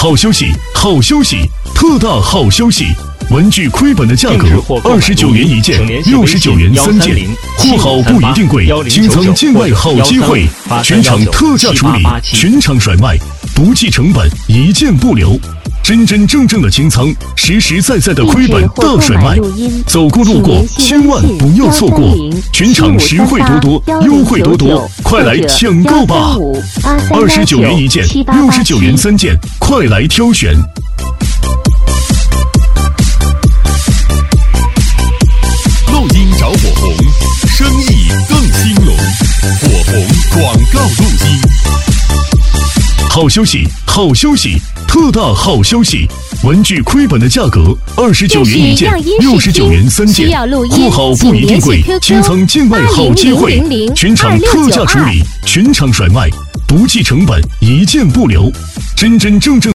好消息，好消息，特大好消息！文具亏本的价格，29元一件，69元3件，货好不一定贵，清仓境外好机会，全场特价处理，全场甩卖，不计成本，一件不留。真真正正的清仓，实实在在的亏本大甩卖，走过路过千万不要错过，全场实惠多多，优惠多多，快来抢购吧！29元一件，69元3件，快来挑选。 录音找火红，生意更兴隆，火红广告录音。 好消息，好消息，特大好消息！文具亏本的价格，29元一件，69元3件，货好不一定贵，清仓境外好机会，全场特价处理，全场甩卖，不计成本，一件不留，真真正正。